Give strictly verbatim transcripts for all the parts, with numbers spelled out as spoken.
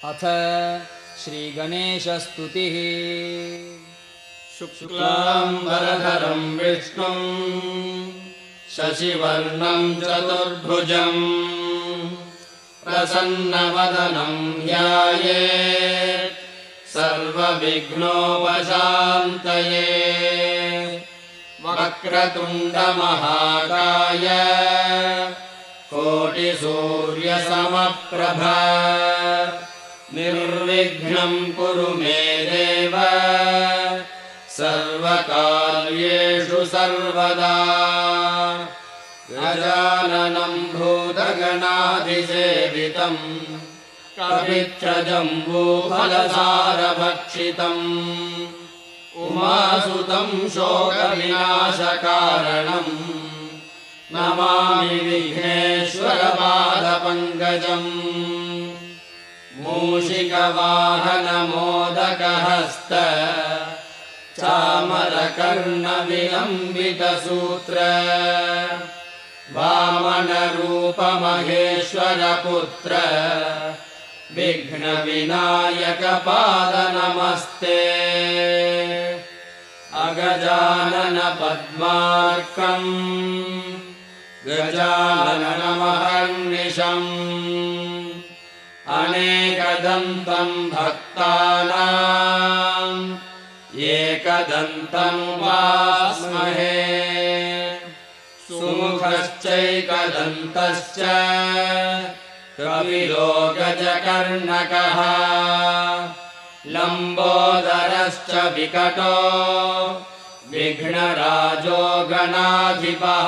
अथ श्रीगणेशस्तुतिः। शुक्लाम्बरधरं विष्णुं शशिवर्णं चतुर्भुजं प्रसन्नवदनं ध्यायेत् सर्वविघ्नोपशान्तये। वक्रतुण्डमहाकाय कोटिसूर्यसमप्रभ निर्विघ्नं कुरु मे देव सर्वकार्येषु सर्वदा। गजाननं भूतगणाधिसेवितं कपित्थजम्बूफलसारभक्षितम् उमासुतं शोकविनाशकारणम् नमामि विघ्नेश्वरपादपङ्कजम्। मूषिकवाहनमोदकहस्त चामरकर्णविलम्बितसूत्र वामनरूपमहेश्वरपुत्र विघ्नविनायकपादनमस्ते। अगजाननपद्मार्कम् गजाननमहर्निशम् अनेकदन्तं भक्तानाम् एकदन्तमुपास्महे। सुमुखश्चैकदन्तश्च कपिलो गजकर्णकः लम्बोदरश्च विकटो विघ्नराजो गणाधिपः।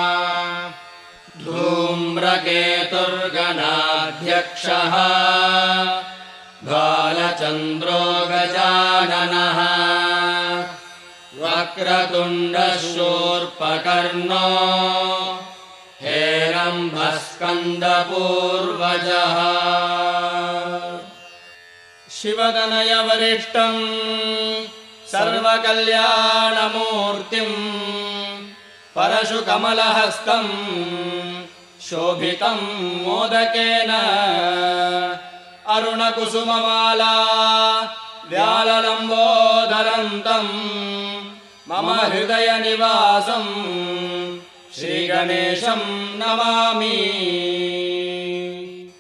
धूम्रकेतुर्गणाध्यक्षः बालचन्द्रो गजाननः वक्रतुण्डशूर्पकर्णो हेरम्बस्कन्दपूर्वजः। शिवतनयवरिष्ठं सर्वकल्याणमूर्तिं परशुकमलहस्तं शोभितं मोदकेन अरुणकुसुममाला व्याललम्बोदरन्तं मम हृदयनिवासं श्रीगणेशं नमामि।